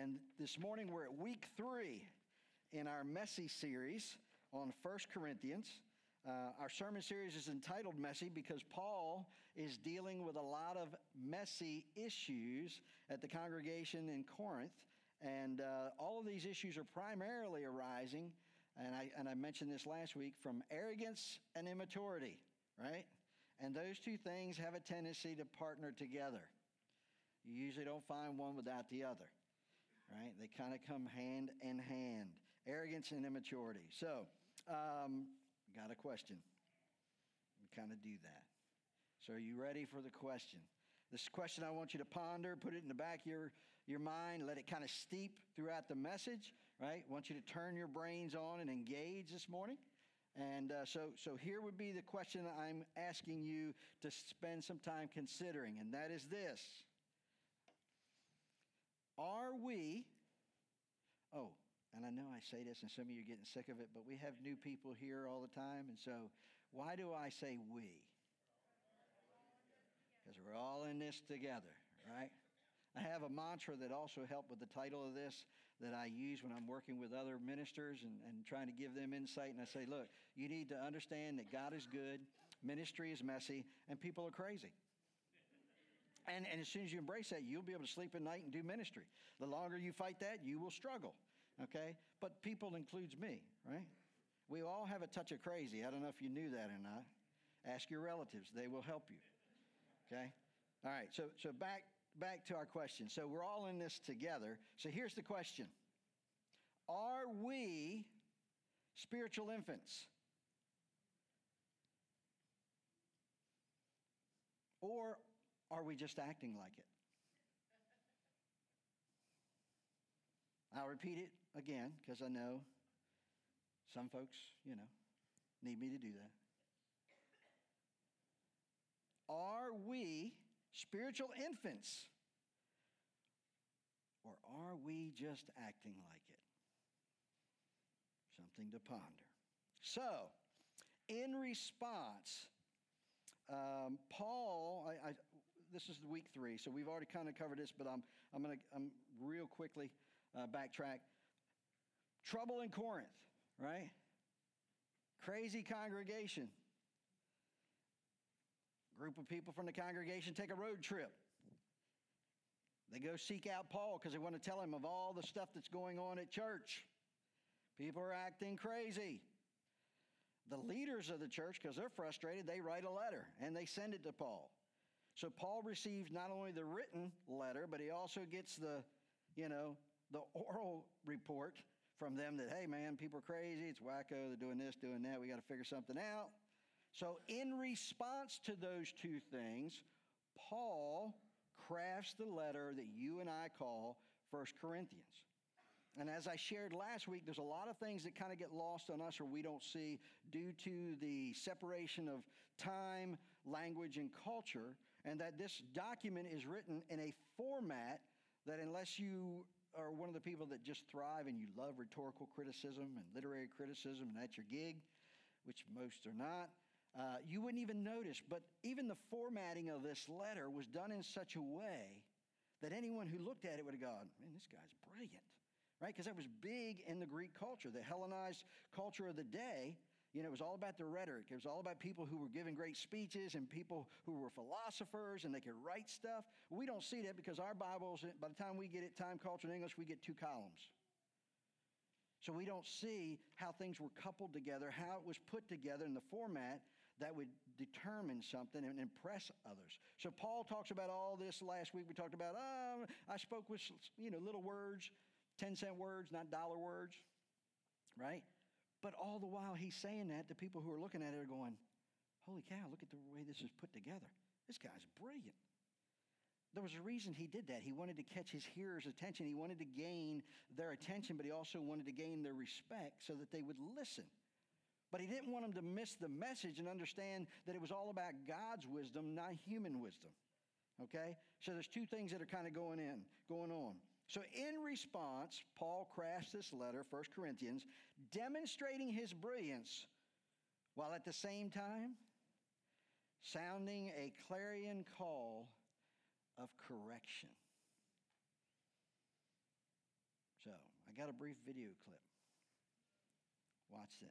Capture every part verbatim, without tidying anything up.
And this morning we're at week three in our Messy series on First Corinthians. Uh, our sermon series is entitled Messy because Paul is dealing with a lot of messy issues at the congregation in Corinth. And uh, all of these issues are primarily arising, and I, and I mentioned this last week, from arrogance and immaturity, right? And those two things have a tendency to partner together. You usually don't find one without the other, right? They kind of come hand in hand, arrogance and immaturity. So, um, got a question. We kind of do that. So are you ready for the question? This question I want you to ponder, put it in the back of your, your mind, let it kind of steep throughout the message, right? I want you to turn your brains on and engage this morning. And uh, so, so here would be the question I'm asking you to spend some time considering, and that is this. Are we, oh, and I know I say this and some of you are getting sick of it, but we have new people here all the time. And so why do I say we? Because we're all in this together, right? I have a mantra that also helped with the title of this that I use when I'm working with other ministers and, and trying to give them insight. And I say, look, you need to understand that God is good, ministry is messy, and people are crazy. And, and as soon as you embrace that, you'll be able to sleep at night and do ministry. The longer you fight that, you will struggle, okay? But people includes me, right? We all have a touch of crazy. I don't know if you knew that or not. Ask your relatives. They will help you, okay? All right, so, so back, back to our question. So we're all in this together. So here's the question. Are we spiritual infants? Or are we just acting like it? I'll repeat it again because I know some folks, you know, need me to do that. Are we spiritual infants? Or are we just acting like it? Something to ponder. So, in response, um, Paul, I, I this is week three, so we've already kind of covered this, but I'm I'm going to I'm real quickly uh, backtrack. Trouble in Corinth, right? Crazy congregation. Group of people from the congregation take a road trip. They go seek out Paul because they want to tell him of all the stuff that's going on at church. People are acting crazy. The leaders of the church, because they're frustrated, they write a letter and they send it to Paul. So Paul receives not only the written letter, but he also gets the, you know, the oral report from them that, hey, man, people are crazy. It's wacko. They're doing this, doing that. We got to figure something out. So in response to those two things, Paul crafts the letter that you and I call First Corinthians. And as I shared last week, there's a lot of things that kind of get lost on us or we don't see due to the separation of time, language, and culture, and that this document is written in a format that unless you are one of the people that just thrive and you love rhetorical criticism and literary criticism and that's your gig, which most are not, uh, you wouldn't even notice. But even the formatting of this letter was done in such a way that anyone who looked at it would have gone, man, this guy's brilliant. Right? Because that was big in the Greek culture, the Hellenized culture of the day. You know, it was all about the rhetoric. It was all about people who were giving great speeches and people who were philosophers and they could write stuff. We don't see that because our Bibles, by the time we get it, Time, Culture, and English, we get two columns. So we don't see how things were coupled together, how it was put together in the format that would determine something and impress others. So Paul talks about all this last week. We talked about, oh, I spoke with, you know, little words, ten cent words, not dollar words, right? But all the while he's saying that, the people who are looking at it are going, holy cow, look at the way this is put together. This guy's brilliant. There was a reason he did that. He wanted to catch his hearers' attention. He wanted to gain their attention, but he also wanted to gain their respect so that they would listen. But he didn't want them to miss the message and understand that it was all about God's wisdom, not human wisdom, okay? So there's two things that are kind of going in, going on. So in response, Paul crafts this letter, First Corinthians, demonstrating his brilliance while at the same time sounding a clarion call of correction. So I got a brief video clip. Watch this.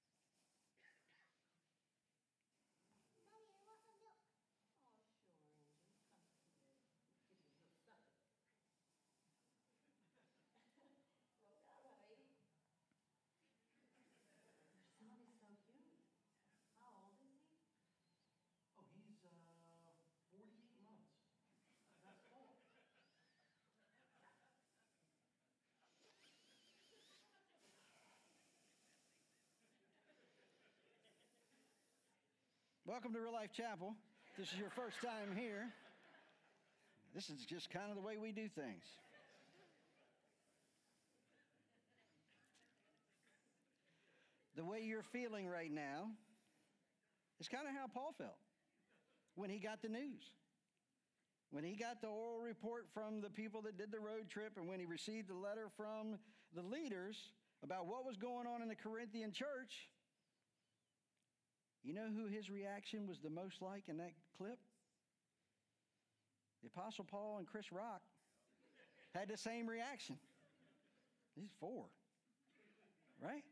Welcome to Real Life Chapel. If this is your first time here, this is just kind of the way we do things. The way you're feeling right now is kind of how Paul felt when he got the news. When he got the oral report from the people that did the road trip, and when he received the letter from the leaders about what was going on in the Corinthian church, you know who his reaction was the most like in that clip? The Apostle Paul and Chris Rock had the same reaction. He's four, right?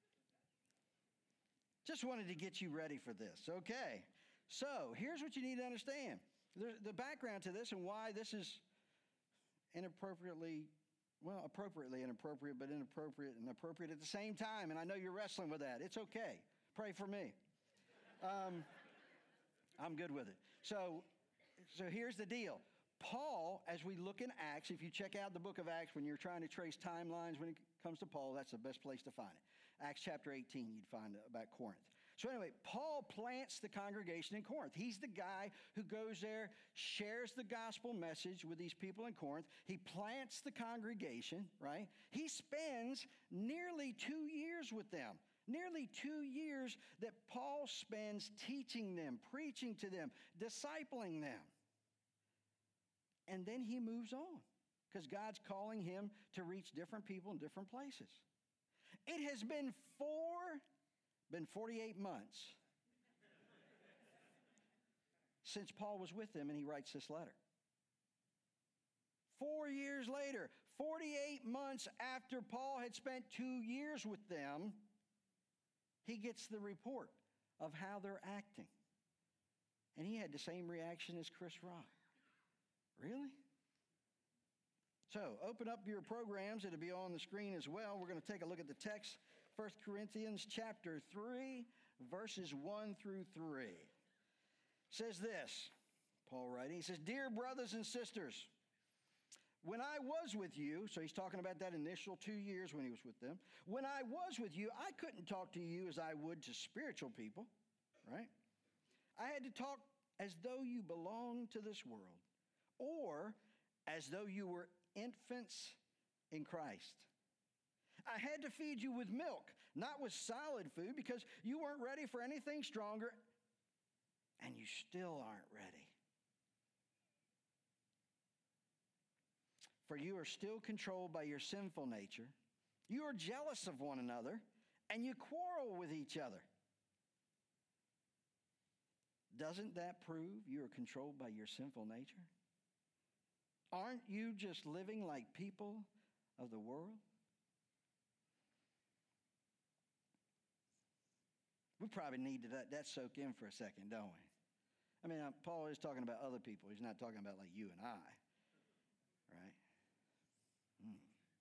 Just wanted to get you ready for this. Okay, so here's what you need to understand. There's the background to this and why this is inappropriately, well, appropriately inappropriate, but inappropriate and appropriate at the same time. And I know you're wrestling with that. It's okay. Pray for me. Um, I'm good with it. So, so here's the deal. Paul, as we look in Acts, if you check out the book of Acts, when you're trying to trace timelines when it comes to Paul, that's the best place to find it. Acts chapter eighteen, you'd find about Corinth. So anyway, Paul plants the congregation in Corinth. He's the guy who goes there, shares the gospel message with these people in Corinth. He plants the congregation, right? He spends nearly two years with them. Nearly two years that Paul spends teaching them, preaching to them, discipling them. And then he moves on because God's calling him to reach different people in different places. It has been four, been forty-eight months since Paul was with them and he writes this letter. Four years later, forty-eight months after Paul had spent two years with them, he gets the report of how they're acting. And he had the same reaction as Chris Rock. Really? So, open up your programs. It'll be on the screen as well. We're going to take a look at the text. First Corinthians chapter three, verses one through three. It says this, Paul writing, he says, "Dear brothers and sisters, when I was with you," so he's talking about that initial two years when he was with them. "When I was with you, I couldn't talk to you as I would to spiritual people," right? "I had to talk as though you belonged to this world, or as though you were infants in Christ. I had to feed you with milk, not with solid food, because you weren't ready for anything stronger, and you still aren't ready. For you are still controlled by your sinful nature. You are jealous of one another, and you quarrel with each other. Doesn't that prove you are controlled by your sinful nature? Aren't you just living like people of the world?" We probably need to let that soak in for a second, don't we? I mean, Paul is talking about other people. He's not talking about like you and I, right? Hmm.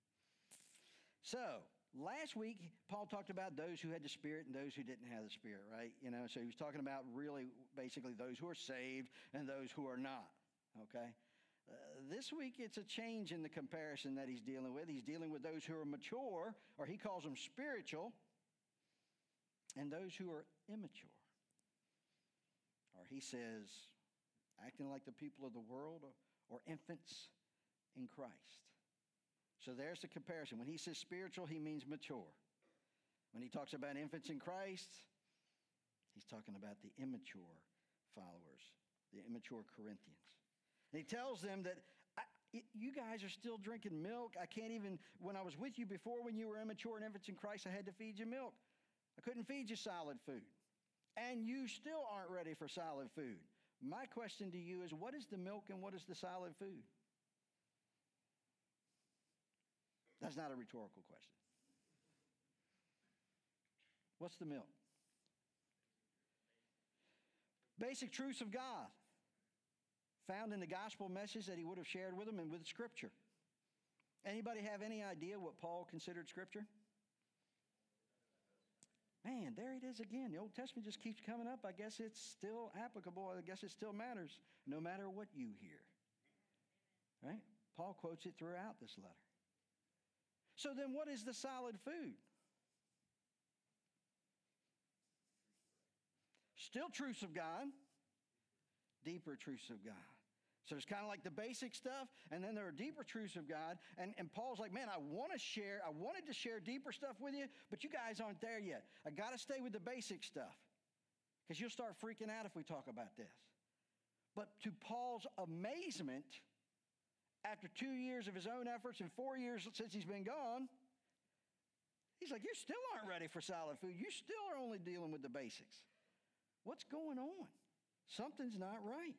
So, last week, Paul talked about those who had the Spirit and those who didn't have the Spirit, right? You know, so he was talking about really basically those who are saved and those who are not, okay? Uh, this week, it's a change in the comparison that he's dealing with. He's dealing with those who are mature, or he calls them spiritual, and those who are immature. Or he says, acting like the people of the world, or, or infants in Christ. So there's the comparison. When he says spiritual, he means mature. When he talks about infants in Christ, he's talking about the immature followers, the immature Corinthians. And he tells them that I, it, you guys are still drinking milk. I can't even, when I was with you before, when you were immature and infants in Christ, I had to feed you milk. I couldn't feed you solid food. And you still aren't ready for solid food. My question to you is, what is the milk and what is the solid food? That's not a rhetorical question. What's the milk? Basic truths of God found in the gospel message that he would have shared with them and with Scripture. Anybody have any idea what Paul considered Scripture? Man, there it is again. The Old Testament just keeps coming up. I guess it's still applicable. I guess it still matters, no matter what you hear. Right? Paul quotes it throughout this letter. So then what is the solid food? Still truths of God, deeper truths of God. So it's kind of like the basic stuff, and then there are deeper truths of God. And, and Paul's like, man, I want to share, I wanted to share deeper stuff with you, but you guys aren't there yet. I got to stay with the basic stuff, because you'll start freaking out if we talk about this. But to Paul's amazement, after two years of his own efforts and four years since he's been gone, he's like, you still aren't ready for solid food. You still are only dealing with the basics. What's going on? Something's not right.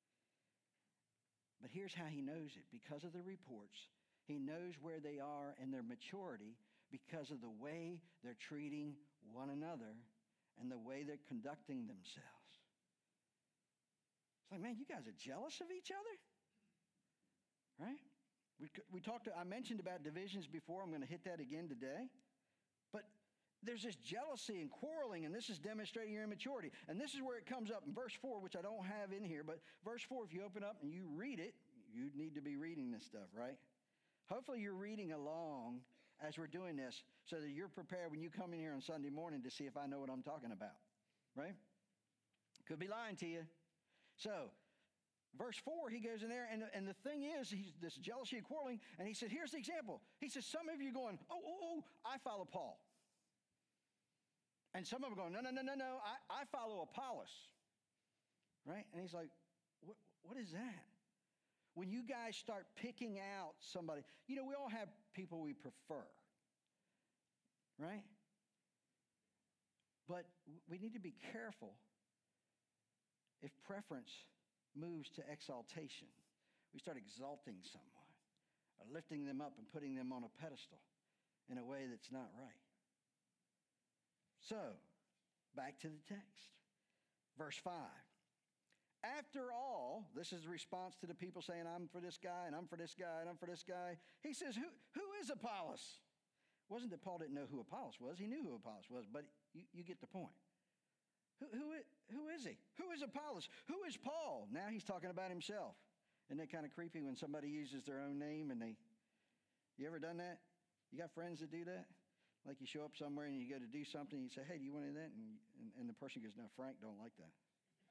But here's how he knows it. Because of the reports, he knows where they are in their maturity because of the way they're treating one another and the way they're conducting themselves. It's like, man, you guys are jealous of each other? Right? We, we talked, I mentioned about divisions before. I'm going to hit that again today. But there's this jealousy and quarreling, and this is demonstrating your immaturity. And this is where it comes up in verse four, which I don't have in here. But verse four, if you open up and you read it, you need to be reading this stuff, right? Hopefully you're reading along as we're doing this so that you're prepared when you come in here on Sunday morning to see if I know what I'm talking about, right? Could be lying to you. So, verse four, he goes in there, and, and the thing is, he's this jealousy and quarreling, and he said, here's the example. He says, some of you going, oh, oh, oh, I follow Paul. And some of them are going, no, no, no, no, no, I, I follow Apollos, right? And he's like, what, what is that? When you guys start picking out somebody, you know, we all have people we prefer, right? But we need to be careful if preference moves to exaltation. We start exalting someone, or lifting them up and putting them on a pedestal in a way that's not right. So, back to the text. Verse five. After all, this is a response to the people saying, I'm for this guy, and I'm for this guy, and I'm for this guy. He says, who, who is Apollos? It wasn't that Paul didn't know who Apollos was. He knew who Apollos was, but you, you get the point. Who, who, who is he? Who is Apollos? Who is Paul? Now he's talking about himself. Isn't that kind of creepy when somebody uses their own name and they, you ever done that? You got friends that do that? Like you show up somewhere and you go to do something and you say, hey, do you want any of that? And, and, and the person goes, no, Frank don't like that.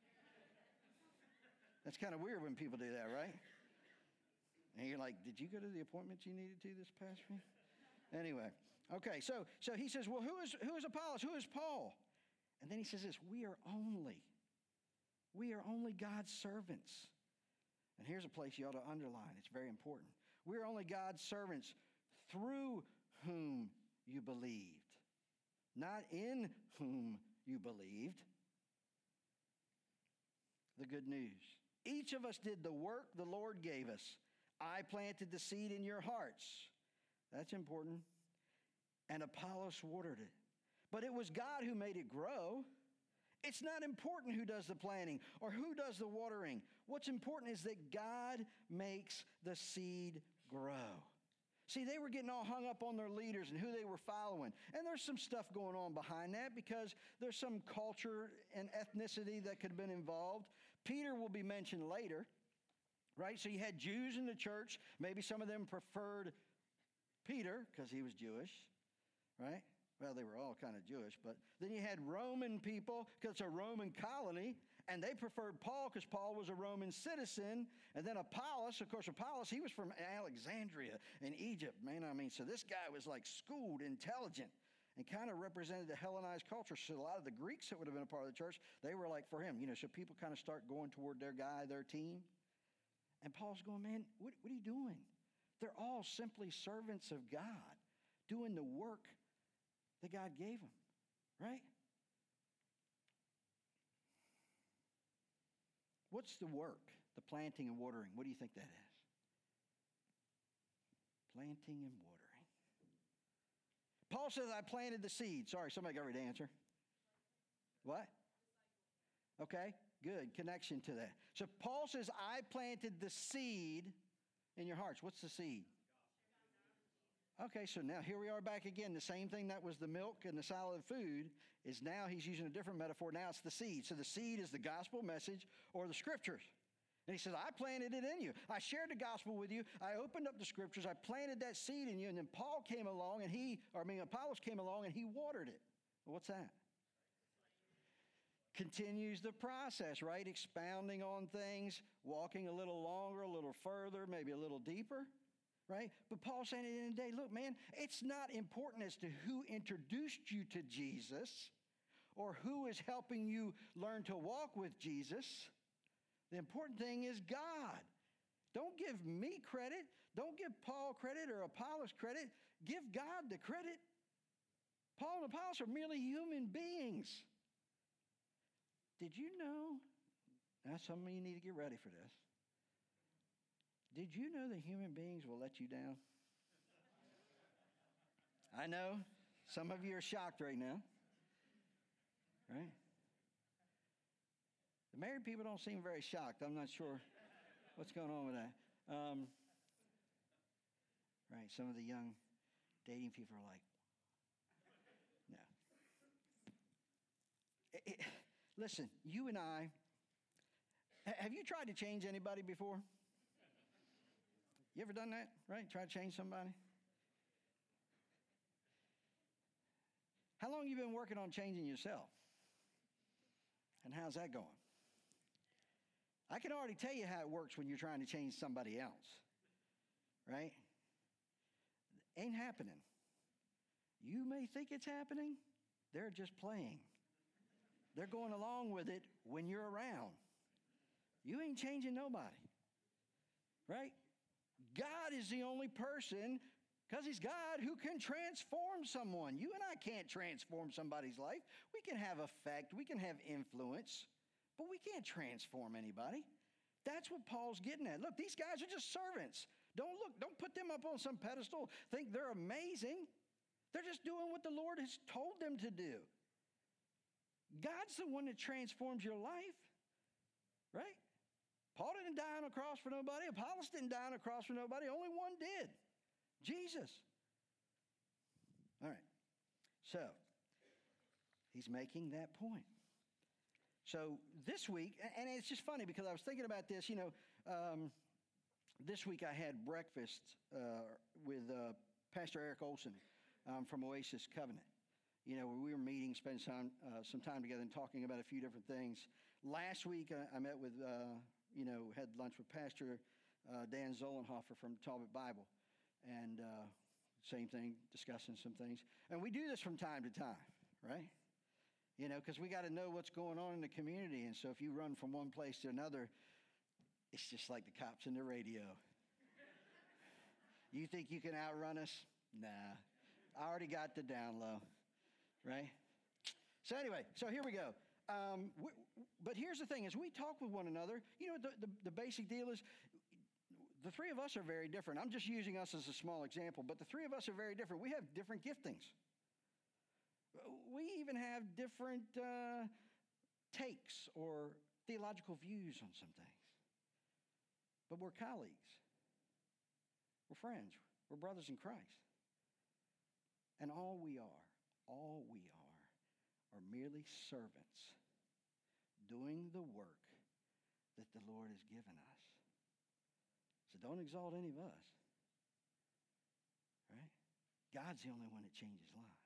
That's kind of weird when people do that, right? And you're like, did you go to the appointment you needed to this past week? Anyway, okay, so so he says, well, who is who is Apollos? Who is Paul? And then he says this, we are only, we are only God's servants. And here's a place you ought to underline. It's very important. We are only God's servants through whom you believed, not in whom you believed. The good news. Each of us did the work the Lord gave us. I planted the seed in your hearts. That's important. And Apollos watered it. But it was God who made it grow. It's not important who does the planting or who does the watering. What's important is that God makes the seed grow. See, they were getting all hung up on their leaders and who they were following. And there's some stuff going on behind that because there's some culture and ethnicity that could have been involved. Peter will be mentioned later, right? So you had Jews in the church. Maybe some of them preferred Peter because he was Jewish, right? Well, they were all kind of Jewish. But then you had Roman people because it's a Roman colony. And they preferred Paul because Paul was a Roman citizen. And then Apollos, of course, Apollos, he was from Alexandria in Egypt. Man, I mean, so this guy was like schooled, intelligent, and kind of represented the Hellenized culture. So a lot of the Greeks that would have been a part of the church, they were like for him. You know, so people kind of start going toward their guy, their team. And Paul's going, man, what, what are you doing? They're all simply servants of God doing the work that God gave them, right? What's the work? The planting and watering. What do you think that is? Planting and watering. Paul says, I planted the seed. Sorry, somebody got ready to answer. What? Okay, good. Connection to that. So Paul says, I planted the seed in your hearts. What's the seed? Okay, so now here we are back again. The same thing that was the milk and the solid food is now he's using a different metaphor. Now it's the seed. So the seed is the gospel message or the scriptures. And he says, I planted it in you. I shared the gospel with you. I opened up the scriptures. I planted that seed in you. And then Paul came along and he, or I mean, Apollos came along and he watered it. Well, what's that? Continues the process, right? Expounding on things, walking a little longer, a little further, maybe a little deeper. Right? But Paul's saying at the end of the day, look, man, it's not important as to who introduced you to Jesus or who is helping you learn to walk with Jesus. The important thing is God. Don't give me credit. Don't give Paul credit or Apollos credit. Give God the credit. Paul and Apollos are merely human beings. Did you know? Now, some of you need to get ready for this. Did you know that human beings will let you down? I know. Some of you are shocked right now. Right? The married people don't seem very shocked. I'm not sure what's going on with that. Um, right, some of the young dating people are like, no. It, it, listen, you and I, have you tried to change anybody before? You ever done that, right? Try to change somebody? How long you been working on changing yourself? And how's that going? I can already tell you how it works when you're trying to change somebody else, right? Ain't happening. You may think it's happening. They're just playing. They're going along with it when you're around. You ain't changing nobody, right? God is the only person, because he's God, who can transform someone. You and I can't transform somebody's life. We can have effect, we can have influence, but we can't transform anybody. That's what Paul's getting at. Look, these guys are just servants. Don't look, don't put them up on some pedestal, think they're amazing. They're just doing what the Lord has told them to do. God's the one that transforms your life, right? Paul didn't die on a cross for nobody. Apollos didn't die on a cross for nobody. Only one did. Jesus. All right. So, he's making that point. So, this week, and it's just funny because I was thinking about this, you know, um, this week I had breakfast uh, with uh, Pastor Eric Olson um, from Oasis Covenant. You know, we were meeting, spending some, uh, some time together and talking about a few different things. Last week I, I met with... Uh, you know, had lunch with Pastor uh, Dan Zollenhofer from Talbot Bible. And uh, same thing, discussing some things. And we do this from time to time, right? You know, because we got to know what's going on in the community. And so if you run from one place to another, it's just like the cops in the radio. You think you can outrun us? Nah. I already got the down low, right? So anyway, so here we go. Um, we, but here's the thing, as we talk with one another, you know, the, the, the basic deal is the three of us are very different. I'm just using us as a small example, but the three of us are very different. We have different giftings. We even have different uh, takes or theological views on some things. But we're colleagues. We're friends. We're brothers in Christ. And all we are, all we are, are merely servants doing the work that the Lord has given us. So don't exalt any of us, right? God's the only one that changes lives.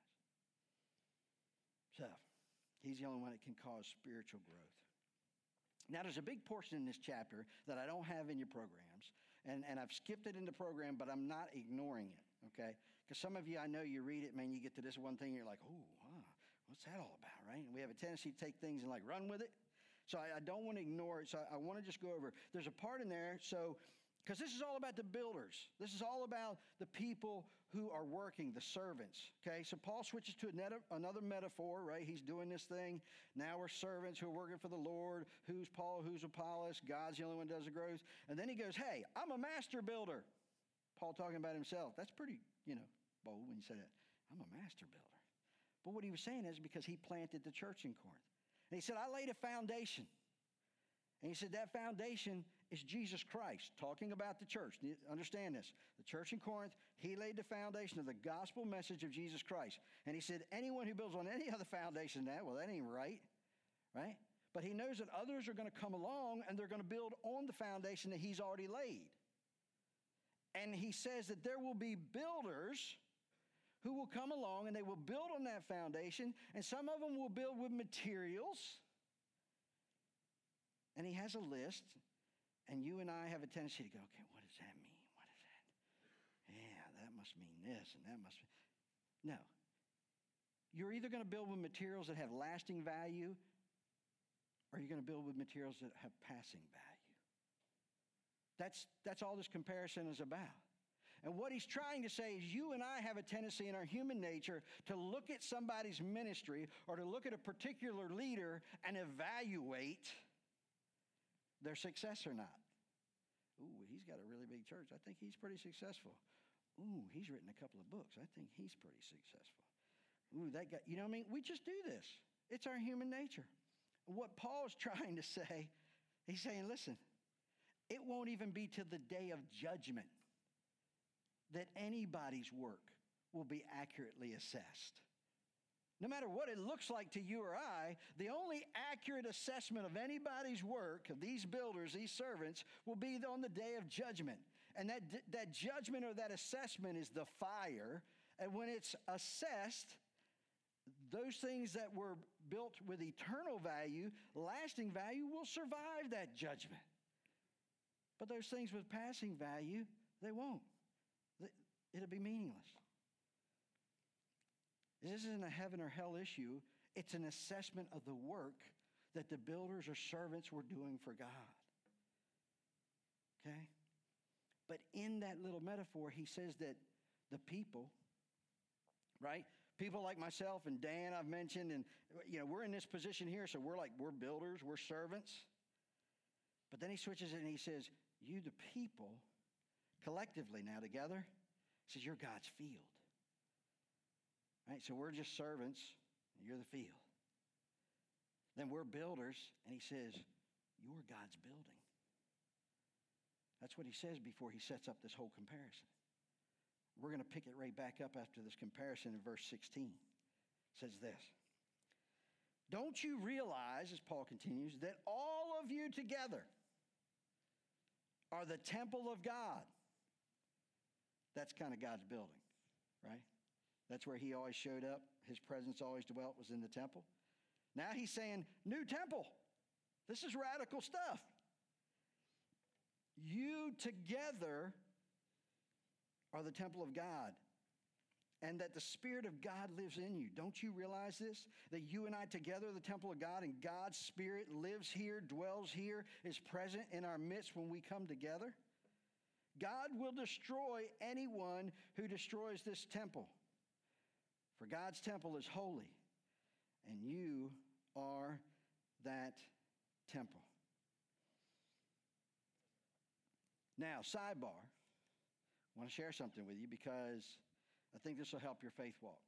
So he's the only one that can cause spiritual growth. Now, there's a big portion in this chapter that I don't have in your programs, and, and I've skipped it in the program, but I'm not ignoring it, okay? Because some of you, I know you read it, man, you get to this one thing, and you're like, oh, wow, what's that all about, right? And we have a tendency to take things and like run with it. So I, I don't want to ignore it. So I, I want to just go over. There's a part in there. So, because this is all about the builders. This is all about the people who are working, the servants. Okay. So Paul switches to another, another metaphor, right? He's doing this thing. Now we're servants who are working for the Lord. Who's Paul? Who's Apollos? God's the only one who does the growth. And then he goes, hey, I'm a master builder. Paul talking about himself. That's pretty, you know, bold when you say that. I'm a master builder. But what he was saying is because he planted the church in Corinth. And he said, I laid a foundation. And he said that foundation is Jesus Christ, talking about the church. Understand this. The church in Corinth, he laid the foundation of the gospel message of Jesus Christ. And he said, anyone who builds on any other foundation than that, well, that ain't right, right? But he knows that others are going to come along and they're going to build on the foundation that he's already laid. And he says that there will be builders who will come along and they will build on that foundation, and some of them will build with materials. And he has a list, and you and I have a tendency to go, okay, what does that mean? What is that? Yeah, that must mean this, and that must mean... No. You're either going to build with materials that have lasting value, or you're going to build with materials that have passing value. That's, that's all this comparison is about. And what he's trying to say is you and I have a tendency in our human nature to look at somebody's ministry or to look at a particular leader and evaluate their success or not. Ooh, he's got a really big church. I think he's pretty successful. Ooh, he's written a couple of books. I think he's pretty successful. Ooh, that guy, you know what I mean? We just do this. It's our human nature. What Paul's trying to say, he's saying, listen, it won't even be to the day of judgment that anybody's work will be accurately assessed. No matter what it looks like to you or I, the only accurate assessment of anybody's work, of these builders, these servants, will be on the day of judgment. And that, that judgment or that assessment is the fire. And when it's assessed, those things that were built with eternal value, lasting value, will survive that judgment. But those things with passing value, they won't. It'll be meaningless. This isn't a heaven or hell issue. It's an assessment of the work that the builders or servants were doing for God. Okay? But in that little metaphor, he says that the people, right? People like myself and Dan, I've mentioned, and you know, we're in this position here, so we're like, we're builders, we're servants. But then he switches it and he says, you the people, collectively now together, he says, you're God's field. Right, so we're just servants, and you're the field. Then we're builders, and he says, you're God's building. That's what he says before he sets up this whole comparison. We're going to pick it right back up after this comparison in verse sixteen. It says this. Don't you realize, as Paul continues, that all of you together are the temple of God? That's kind of God's building, right? That's where he always showed up. His presence always dwelt, was in the temple. Now he's saying, new temple. This is radical stuff. You together are the temple of God, and that the Spirit of God lives in you. Don't you realize this? That you and I together are the temple of God, and God's Spirit lives here, dwells here, is present in our midst when we come together? God will destroy anyone who destroys this temple. For God's temple is holy, and you are that temple. Now, sidebar. I want to share something with you because I think this will help your faith walk.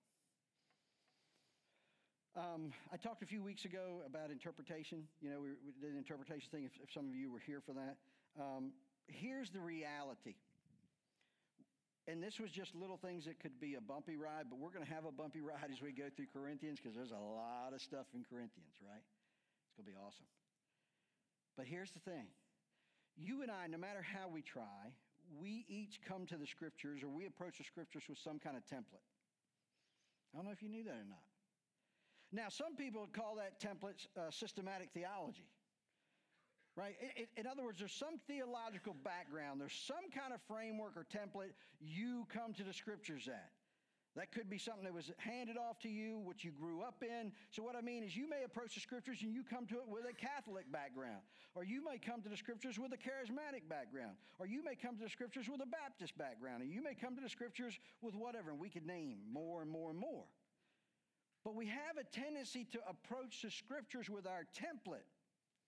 Um, I talked a few weeks ago about interpretation. You know, we, we did an interpretation thing, if, if some of you were here for that. Um, here's the reality. And this was just little things that could be a bumpy ride, but we're going to have a bumpy ride as we go through Corinthians because there's a lot of stuff in Corinthians, right? It's going to be awesome. But here's the thing. You and I, no matter how we try, we each come to the scriptures or we approach the scriptures with some kind of template. I don't know if you knew that or not. Now, some people would call that template uh, systematic theology. Right? In other words, there's some theological background. There's some kind of framework or template you come to the scriptures at. That could be something that was handed off to you, what you grew up in. So what I mean is you may approach the scriptures and you come to it with a Catholic background. Or you may come to the scriptures with a charismatic background. Or you may come to the scriptures with a Baptist background. Or you may come to the scriptures with whatever. And we could name more and more and more. But we have a tendency to approach the scriptures with our template.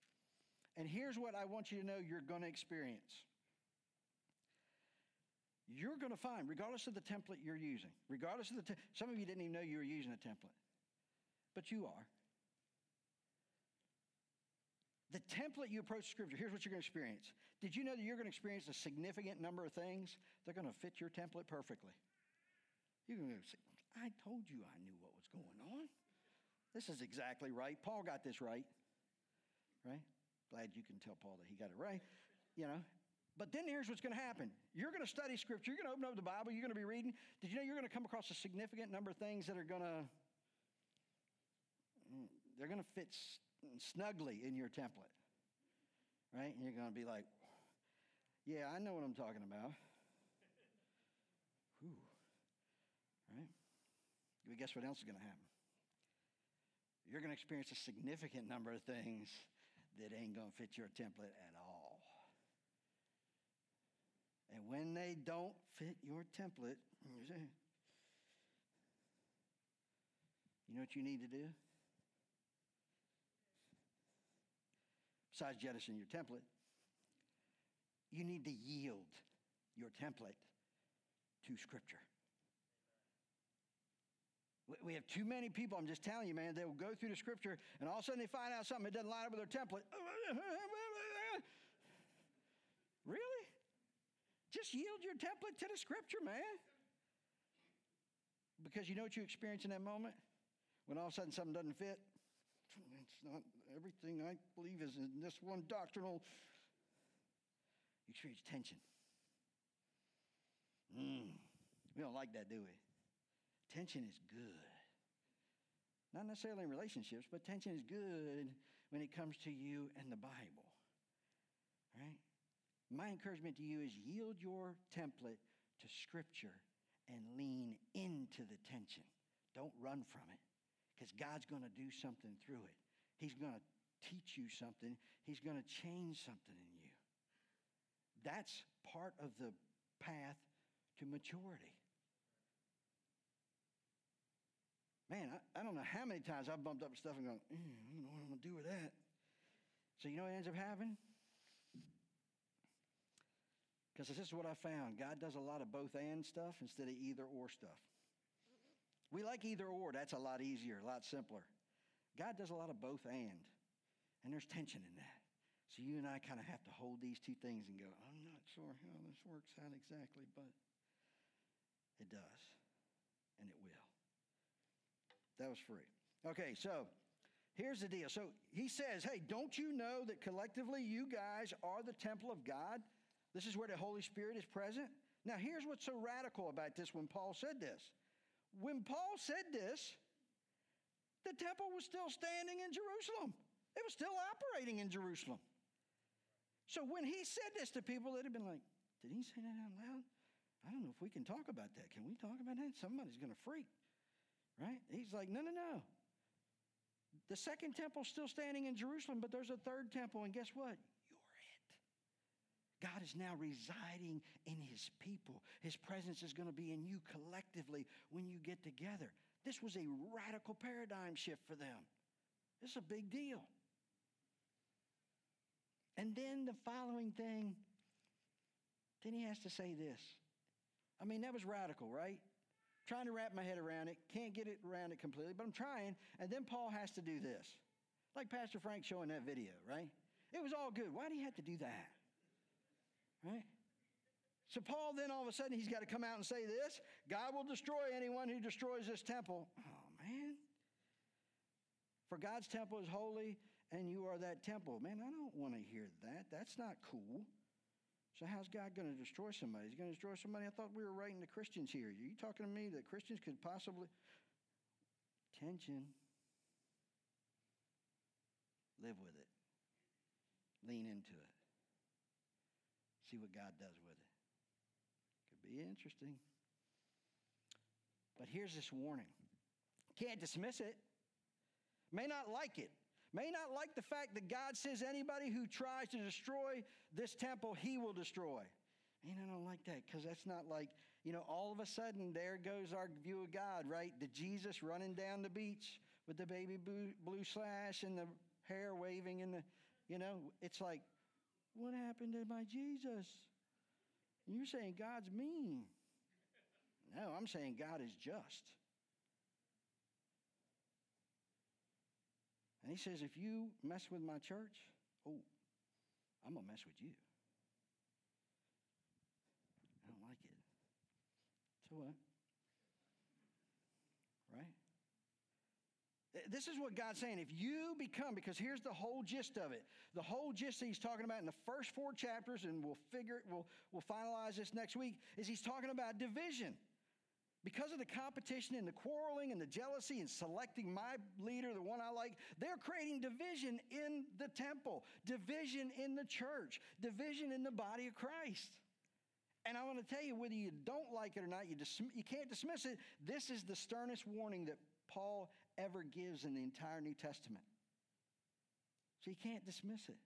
And here's what I want you to know you're going to experience. you're going to find, regardless of the template you're using, regardless of the, te- some of you didn't even know you were using a template, but you are. The template you approach Scripture, here's what you're going to experience. Did you know that you're going to experience a significant number of things? They're going to fit your template perfectly. You're going to say, I told you I knew what was going on. This is exactly right. Paul got this right. Right? Glad you can tell Paul that he got it right. You know. But then here's what's going to happen. You're going to study Scripture. You're going to open up the Bible. You're going to be reading. Did you know you're going to come across a significant number of things that are going to, they're going to fit snugly in your template. Right? And you're going to be like, yeah, I know what I'm talking about. Whew. Right? But guess what else is going to happen? You're going to experience a significant number of things that ain't going to fit your template at all. And when they don't fit your template, you know what you need to do? Besides jettison your template, you need to yield your template to Scripture. We have too many people, I'm just telling you, man, they will go through the Scripture, and all of a sudden they find out something that doesn't line up with their template. Really? Just yield your template to the Scripture, man. Because you know what you experience in that moment? When all of a sudden something doesn't fit? It's not everything I believe is in this one doctrinal. You experience tension. Mm. We don't like that, do we? Tension is good. Not necessarily in relationships, but tension is good when it comes to you and the Bible. Right? My encouragement to you is yield your template to Scripture and lean into the tension. Don't run from it, because God's going to do something through it. He's going to teach you something. He's going to change something in you. That's part of the path to maturity. Man, I, I don't know how many times I've bumped up stuff and gone, mm, I don't know what I'm going to do with that. So you know what ends up happening? Because this is what I found. God does a lot of both and stuff instead of either or stuff. We like either or. That's a lot easier, a lot simpler. God does a lot of both and. And there's tension in that. So you and I kind of have to hold these two things and go, I'm not sure how this works out exactly, but it does. And it will. That was free. Okay, so here's the deal. So he says, hey, don't you know that collectively you guys are the temple of God? This is where the Holy Spirit is present. Now, here's what's so radical about this when Paul said this. When Paul said this, the temple was still standing in Jerusalem. It was still operating in Jerusalem. So when he said this to people, they'd have been like, did he say that out loud? I don't know if we can talk about that. Can we talk about that? Somebody's going to freak. Right? He's like, no, no, no. The second temple's still standing in Jerusalem, but there's a third temple, and guess what? You're it. God is now residing in his people. His presence is going to be in you collectively when you get together. This was a radical paradigm shift for them. This is a big deal. And then the following thing, then he has to say this. I mean, that was radical, right? Trying to wrap my head around it. Can't get it around it completely, but I'm trying. And then Paul has to do this. Like Pastor Frank showing that video, right? It was all good. Why do you have to do that? Right? So Paul then all of a sudden he's got to come out and say this. God will destroy anyone who destroys this temple. Oh, man. For God's temple is holy and you are that temple. Man, I don't want to hear that. That's not cool. So how's God going to destroy somebody? He's going to destroy somebody? I thought we were writing to Christians here. Are you talking to me that Christians could possibly... Tension. Live with it. Lean into it. See what God does with it. Could be interesting. But here's this warning. Can't dismiss it. May not like it. May not like the fact that God says anybody who tries to destroy this temple, he will destroy. Man, I don't like that because that's not like, you know, all of a sudden there goes our view of God, right? The Jesus running down the beach with the baby blue, blue slash and the hair waving in the, you know, it's like, what happened to my Jesus? You're saying God's mean. No, I'm saying God is just. And he says, if you mess with my church, oh, I'm going to mess with you. I don't like it. So what? Right? This is what God's saying. If you become, because here's the whole gist of it. The whole gist that he's talking about in the first four chapters, and we'll figure, we'll, we'll finalize this next week, is he's talking about division. Because of the competition and the quarreling and the jealousy and selecting my leader, the one I like, they're creating division in the temple, division in the church, division in the body of Christ. And I want to tell you, whether you don't like it or not, you, dis- you can't dismiss it. This is the sternest warning that Paul ever gives in the entire New Testament. So you can't dismiss it.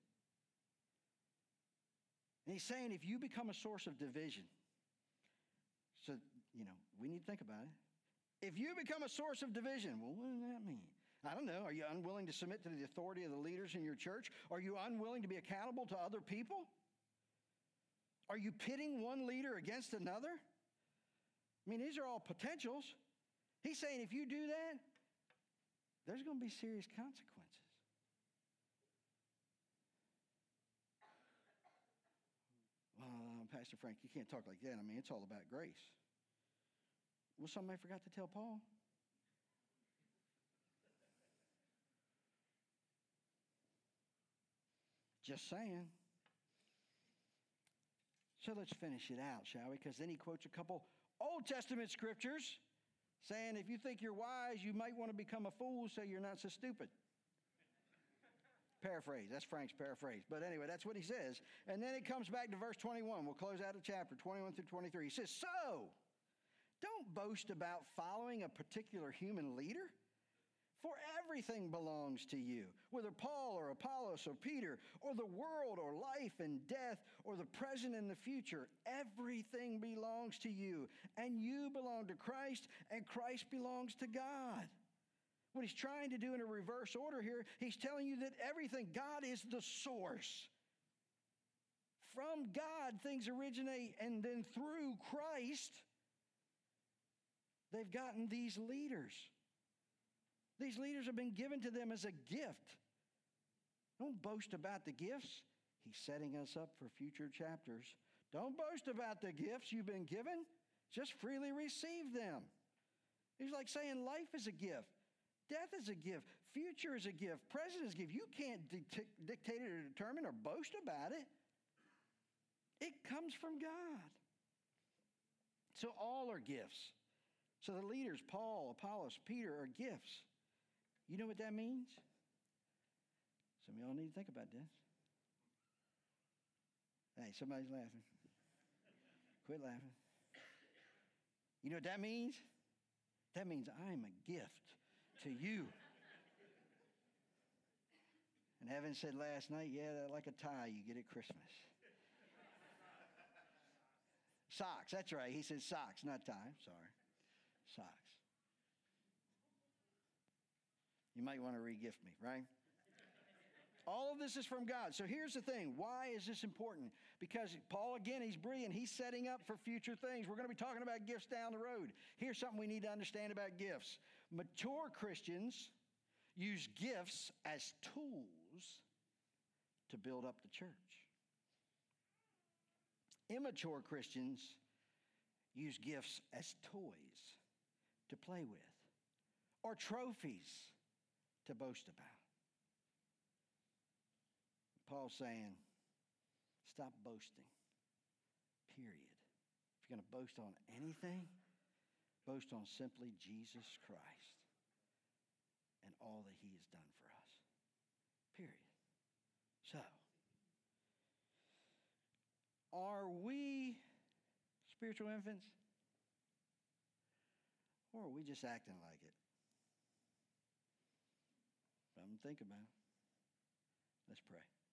And he's saying if you become a source of division, so, you know, we need to think about it. If you become a source of division, well, what does that mean? I don't know. Are you unwilling to submit to the authority of the leaders in your church? Are you unwilling to be accountable to other people? Are you pitting one leader against another? I mean, these are all potentials. He's saying if you do that, there's going to be serious consequences. Well, Pastor Frank, you can't talk like that. I mean, it's all about grace. Well, somebody forgot to tell Paul. Just saying. So let's finish it out, shall we? Because then he quotes a couple Old Testament scriptures saying if you think you're wise, you might want to become a fool so you're not so stupid. Paraphrase. That's Frank's paraphrase. But anyway, that's what he says. And then it comes back to verse twenty-one. We'll close out the chapter, twenty-one through twenty-three. He says, so, don't boast about following a particular human leader, for everything belongs to you, whether Paul or Apollos or Peter or the world or life and death or the present and the future. Everything belongs to you, and you belong to Christ, and Christ belongs to God. What he's trying to do in a reverse order here, he's telling you that everything, God is the source. From God, things originate, and then through Christ, they've gotten these leaders. These leaders have been given to them as a gift. Don't boast about the gifts. He's setting us up for future chapters. Don't boast about the gifts you've been given. Just freely receive them. He's like saying life is a gift. Death is a gift. Future is a gift. Present is a gift. You can't dict- dictate it or determine or boast about it. It comes from God. So all are gifts. So the leaders, Paul, Apollos, Peter, are gifts. You know what that means? Some of y'all need to think about this. Hey, somebody's laughing. Quit laughing. You know what that means? That means I'm a gift to you. And Evan said last night, yeah, like a tie you get at Christmas. Socks, that's right. He said socks, not tie. Sorry. Socks. You might want to re-gift me, right? All of this is from God. So here's the thing. Why is this important? Because Paul, again, he's brilliant. He's setting up for future things. We're going to be talking about gifts down the road. Here's something we need to understand about gifts. Mature Christians use gifts as tools to build up the church. Immature Christians use gifts as toys to play with or trophies to boast about. Paul's saying, stop boasting, period. If you're going to boast on anything, boast on simply Jesus Christ and all that he has done for us, period. So, are we spiritual infants? Or are we just acting like it? Something to think about. Let's pray.